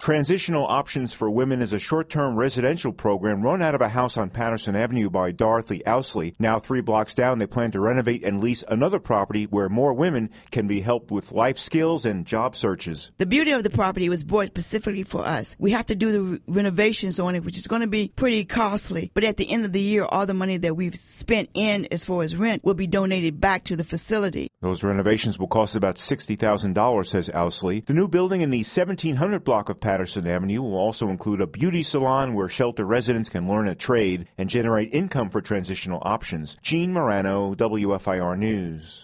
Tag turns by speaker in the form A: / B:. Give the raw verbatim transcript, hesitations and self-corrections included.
A: Transitional Options for Women is a short-term residential program run out of a house on Patterson Avenue by Dorothy Ousley. Now three blocks down, they plan to renovate and lease another property where more women can be helped with life skills and job searches.
B: The beauty of the property was bought specifically for us. We have to do the re- renovations on it, which is going to be pretty costly. But at the end of the year, all the money that we've spent in as far as rent will be donated back to the facility.
A: Those renovations will cost about sixty thousand dollars, says Ousley. The new building in the seventeen hundred block of Patterson Avenue will also include a beauty salon where shelter residents can learn a trade and generate income for transitional options. Gene Morano, W F I R News.